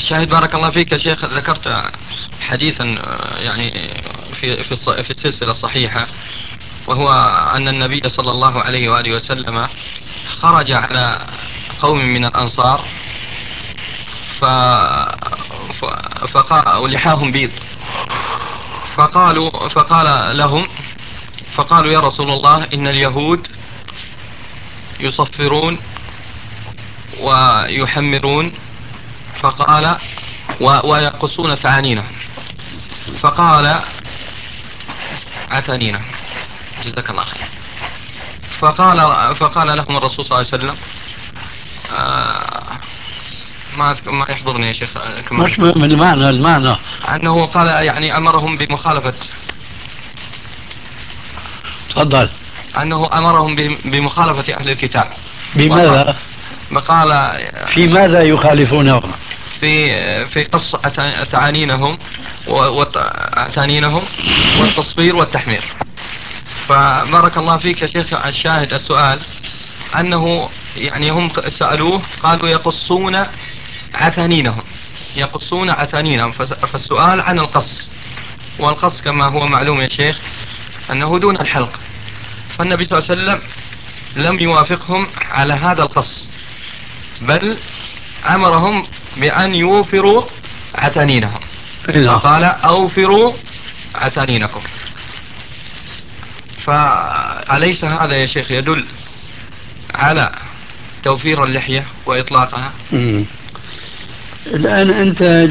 شاهد بارك الله فيك يا شيخ، ذكرت حديثا يعني في السلسلة الصحيحة، وهو أن النبي صلى الله عليه وآله وسلم خرج على قوم من الأنصار ف... ف... فقال لحاهم بيض، فقال لهم، فقالوا يا رسول الله إن اليهود يصفرون ويحمرون، فقال ويقصون ثعانينهم، فقال عتانينهم، جزاك الله خير. فقال لهم الرسول صلى الله عليه وسلم آه ما يحضرني يا شيخ كما مش من المعنى أنه قال يعني أمرهم بمخالفة، تفضل. أنه أمرهم بمخالفة أهل الكتاب. بماذا؟ وقال في ماذا يخالفونه؟ في قص ثعانينهم وأثانينهم والتصفير والتحمير. فبارك الله فيك يا شيخ، الشاهد السؤال أنه يعني هم سألوه قالوا يقصون عثانينهم، يقصون عثانينهم، فالسؤال عن القص، والقص كما هو معلوم يا شيخ أنه دون الحلق، فالنبي صلى الله عليه وسلم لم يوافقهم على هذا القص، بل أمرهم بأن يوفروا عثانينهم، نعم. فقال أوفروا عثانينكم. فأليس هذا يا شيخ يدل على توفير اللحية وإطلاقها؟ الآن أنت